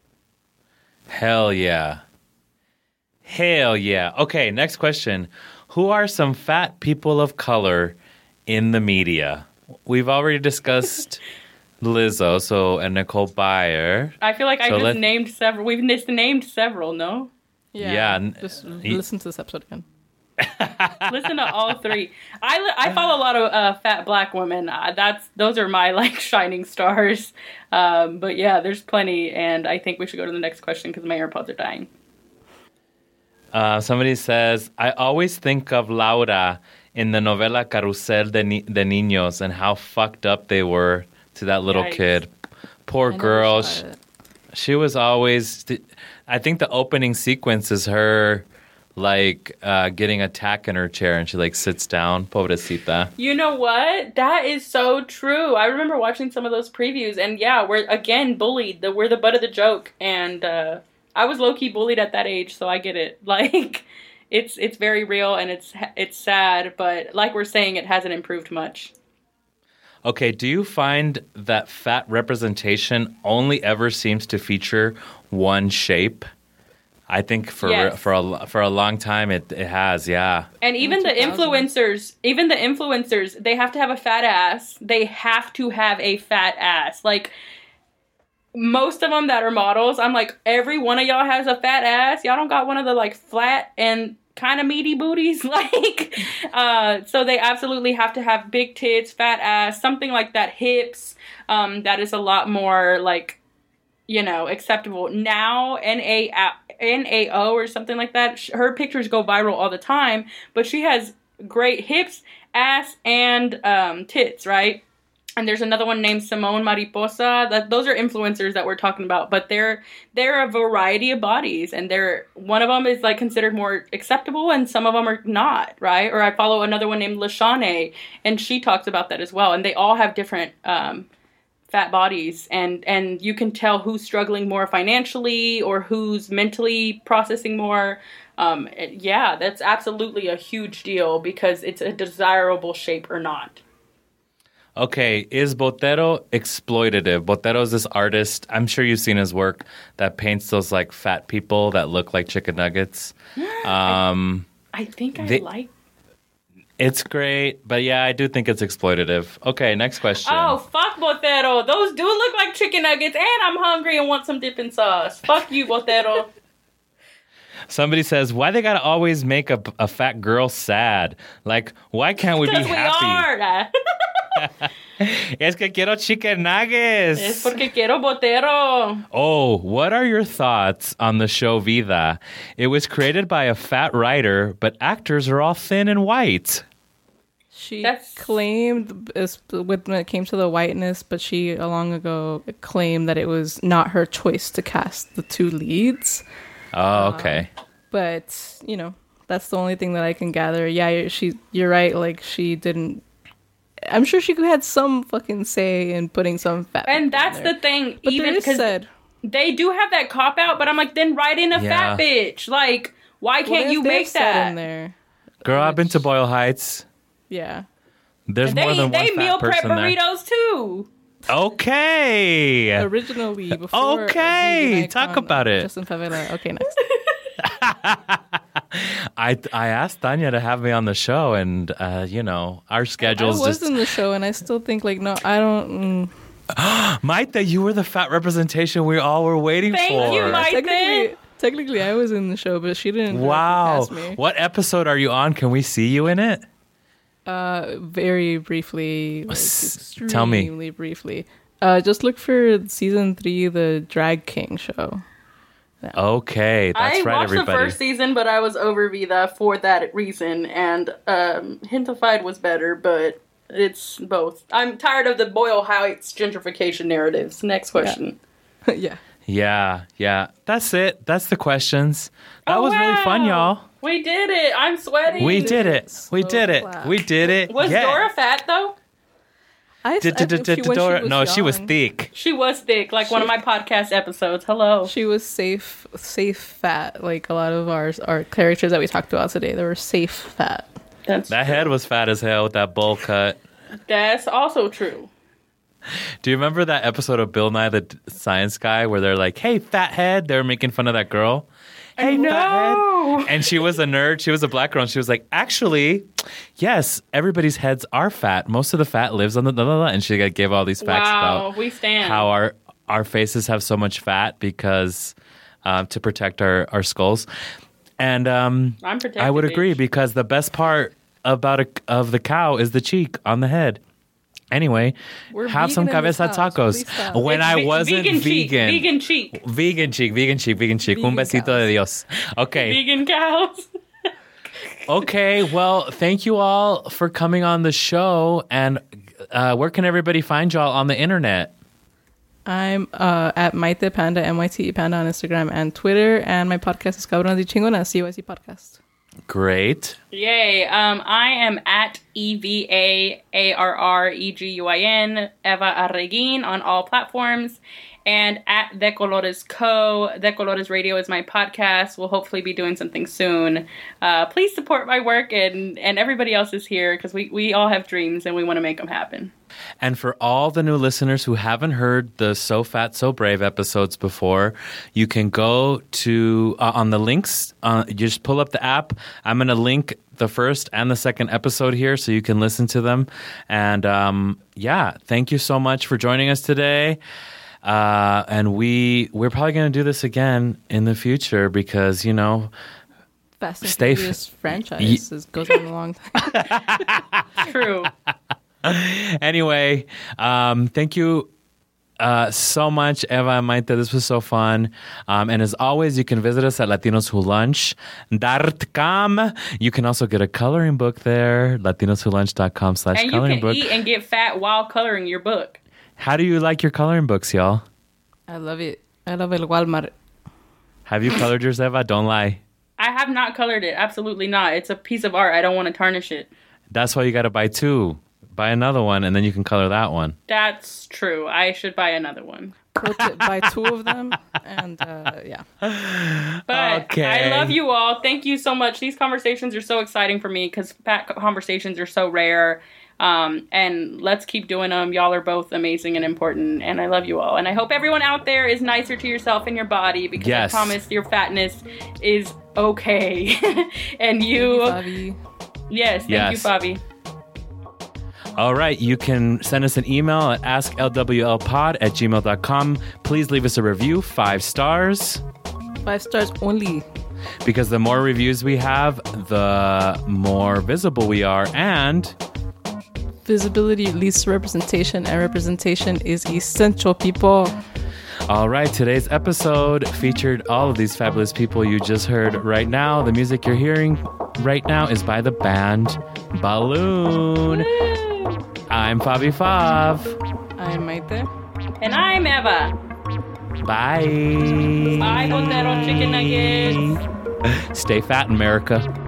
Hell yeah. Hell yeah. Okay, next question. Who are some fat people of color in the media? We've already discussed Lizzo, so and Nicole Byer. I feel like I So just let- named several. We've just named several, no? Yeah. Yeah, n- Just y- listen to this episode again. Listen to all three. I, li- I follow a lot of uh, fat black women. Uh, that's those are my like shining stars. Um, but yeah, there's plenty, and I think we should go to the next question because my AirPods are dying. Uh, somebody says, I always think of Laura in the novela Carrusel de, Ni- de Niños and how fucked up they were to that little Yikes. kid. Poor I never girl. saw She, it. she was always... I think the opening sequence is her like uh, getting a tack in her chair and she like sits down. Pobrecita. You know what? That is so true. I remember watching some of those previews, and yeah, we're again bullied. The, we're the butt of the joke, and uh, I was low key bullied at that age, so I get it. Like, it's it's very real and it's it's sad, but like we're saying, it hasn't improved much. Okay, do you find that fat representation only ever seems to feature one shape? I think for Yes. for a for a long time it it has, yeah. And even the two thousand. influencers, even the influencers, they have to have a fat ass. They have to have a fat ass. Like, most of them that are models, I'm like, every one of y'all has a fat ass. Y'all don't got one of the like flat and kind of meaty booties. Like, uh, so they absolutely have to have big tits, fat ass, something like that, hips. Um, that is a lot more like, you know, acceptable. Now, N A O or something like that, sh- her pictures go viral all the time, but she has great hips, ass, and um, tits, right? And there's another one named Simone Mariposa. That those are influencers that we're talking about, but they're they're a variety of bodies, and they're one of them is like considered more acceptable, and some of them are not, right? Or I follow another one named Lashane, and she talks about that as well. And they all have different um, fat bodies, and and you can tell who's struggling more financially or who's mentally processing more. Um, it- yeah, that's absolutely a huge deal because it's a desirable shape or not. Okay, is Botero exploitative? Botero is this artist. I'm sure you've seen his work that paints those like fat people that look like chicken nuggets. Um, I think I They- like. it's great, but yeah, I do think it's exploitative. Okay, next question. Oh, fuck Botero. Those do look like chicken nuggets, and I'm hungry and want some dipping sauce. Fuck you, Botero. Somebody says, why they gotta always make a, a fat girl sad? Like, why can't we be Because we happy? are. Es que quiero chicken nuggets. Es porque quiero botero. Oh, what are your thoughts on the show Vida? It was created by a fat writer, but actors are all thin and white. She That's- claimed as- when it came to the whiteness, but she long ago claimed that it was not her choice to cast the two leads. Oh, okay. But you know, that's the only thing that I can gather. Yeah, you're- she, you're right. Like she didn't. I'm sure she had some fucking say in putting some fat. And people in that's there. the thing. But even there is because said. they do have that cop out, but I'm like, then write in a Yeah. fat bitch. Like, why Well, can't they- you they've make said that? in there? Girl, I've been to Boyle Heights. Yeah. There's They more than one they meal fat prep person there. burritos too. Okay. Originally, before Okay, vegan talk icon, about it. Justin Favela. Okay, next. I I asked Tanya to have me on the show, and uh, you know our I schedules was just. in the show, and I still think like, no, I don't. Mm. Maite, you were the fat representation we all were waiting Thank for. you, Maite. Technically, technically, I was in the show, but she didn't. Wow. Cast me. What episode are you on? Can we see you in it? Uh, very briefly. Like, S- tell me. extremely briefly. Uh, just look for season three, the Drag King show. Okay, that's I right, watched everybody. the first season, but I was over Vida for that reason, and um, Hintified was better, but it's both. I'm tired of the Boyle Heights gentrification narratives. Next question. yeah. Yeah, yeah. That's it. That's the questions. That Oh, was really fun, wow. y'all. We did it. I'm sweating. We did it. We So did it. clap. We did it. Was yeah. Dora fat though? I, I think she, when Dora- she No, she was young, thick. She was thick, like one of my podcast episodes. Hello. She was safe, safe fat. Like a lot of our our characters that we talked about today, they were safe fat. That's That head was fat as hell with that bowl cut. that's also true. Do you remember that episode of Bill Nye the D- Science Guy where they're like, "Hey, fat head," they were making fun of that girl. Hey, No. fat head. And she was a nerd. She was a black girl. And she was like, actually, yes, everybody's heads are fat. Most of the fat lives on the blah, blah, blah. And she like, gave all these facts Wow, about we stand. how our our faces have so much fat because um, to protect our, our skulls. And um, I'm protected. I would agree bitch. because the best part about a, of the cow is the cheek on the head. Anyway, We're have some vegan in this cabeza house. tacos. Please stop. When It's I ve- wasn't vegan vegan, cheek, vegan cheek, vegan cheek, vegan cheek, vegan cheek. Un Vegan besito cows. de Dios. Okay. vegan cows. Okay. Well, thank you all for coming on the show. And uh, where can everybody find y'all on the internet? I'm uh, at Maite Panda, M Y T E Panda on Instagram and Twitter, and my podcast is Cabronas y Chingonas, C Y C Podcast. Great. Yay. Um, I am at E V A A R R E G U I N, Eva Arreguin on all platforms. And at De Colores Co. De Colores Radio is my podcast. We'll hopefully be doing something soon. Uh, please support my work, and, and everybody else is here because we, we all have dreams and we want to make them happen. And for all the new listeners who haven't heard the So Fat, So Brave episodes before, you can go to, uh, on the links, uh, you just pull up the app. I'm going to link the first and the second episode here so you can listen to them. And um, yeah, thank you so much for joining us today. Uh, and we, we're probably going to do this again in the future because, you know, Fast and Stay f- Furious franchise is, goes on a long time. True. Anyway, um, thank you uh, so much, Eva and Maite. This was so fun. Um, and as always, you can visit us at latinos who lunch dot com. You can also get a coloring book there, latinos who lunch dot com slash And you coloring can book. eat and get fat while coloring your book. How do you like your coloring books, y'all? I love it. I love El Walmart. Have you colored yours, Eva? Don't lie. I have not colored it. Absolutely not. It's a piece of art. I don't want to tarnish it. That's why you got to buy two. Buy another one, and then you can color that one. That's true. I should buy another one. Go to, buy two of them, and uh, yeah. But Okay. I love you all. Thank you so much. These conversations are so exciting for me because fat conversations are so rare. Um, and let's keep doing them. Y'all are both amazing and important. And I love you all. And I hope everyone out there is nicer to yourself and your body because Yes. I promise your fatness is okay. And you, Bobby. yes, thank Yes. you, Bobby. All right, you can send us an email at ask l w l pod at gmail dot com. Please leave us a review, five stars, Five stars only. because the more reviews we have, the more visible we are, and visibility leads to representation, and representation is essential, people. All right, today's episode featured all of these fabulous people you just heard right now. The music you're hearing right now is by the band Balloon. Woo! I'm Fabi Fav. I'm Maite. And I'm Eva. Bye. Bye, Botero Chicken Nuggets. Stay fat, America.